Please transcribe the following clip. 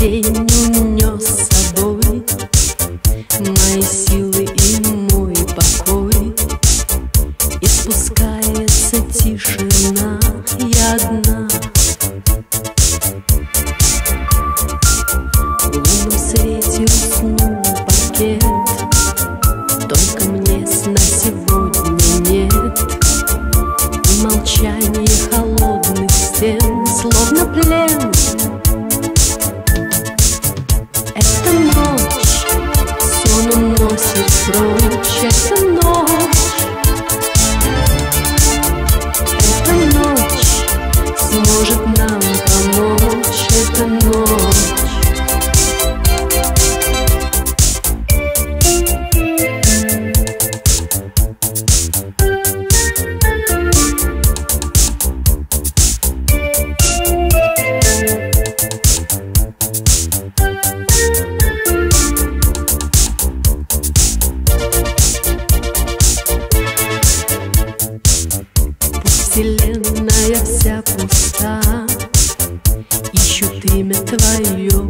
День унес с собой мои силы и мой покой, и спускается тишина, я одна. В лунном свете уснул паркет, только мне сна сегодня нет. И молчание холодных стен, словно плен. Эта ночь сон уносит прочь, эта ночь. Эта ночь сможет нам помочь, эта ночь. Вселенная вся пуста, ищут имя твое.